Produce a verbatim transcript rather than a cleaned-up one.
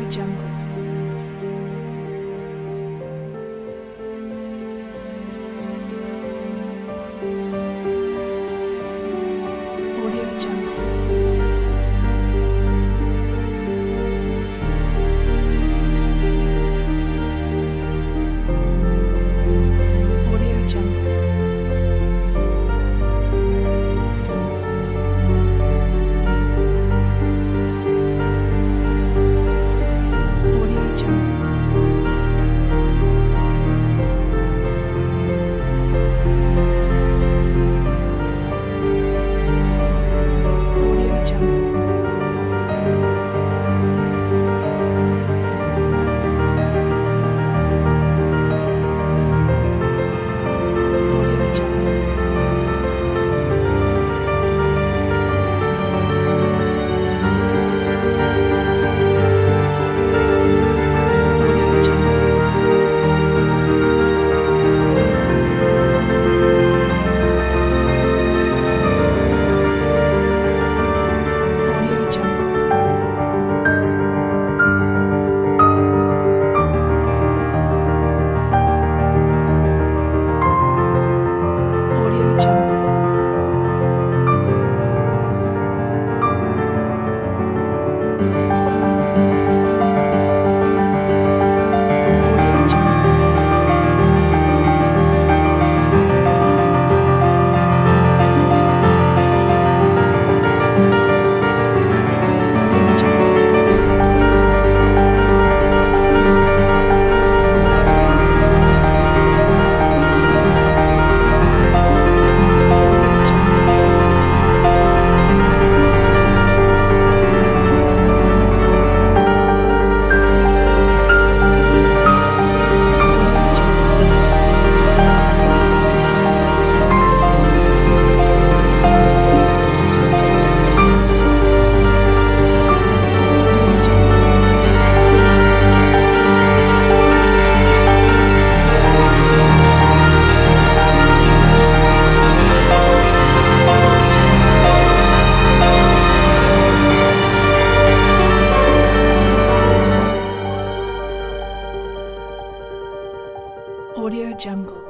Jungle. Audio Jungle. Audio Jungle. Audio Jungle. Audio Jungle. Audio Jungle. Audio Jungle. Audio Jungle. Audio Jungle. Audio Jungle. Audio Jungle. Audio Jungle. Audio Jungle. Audio Jungle. Audio Jungle.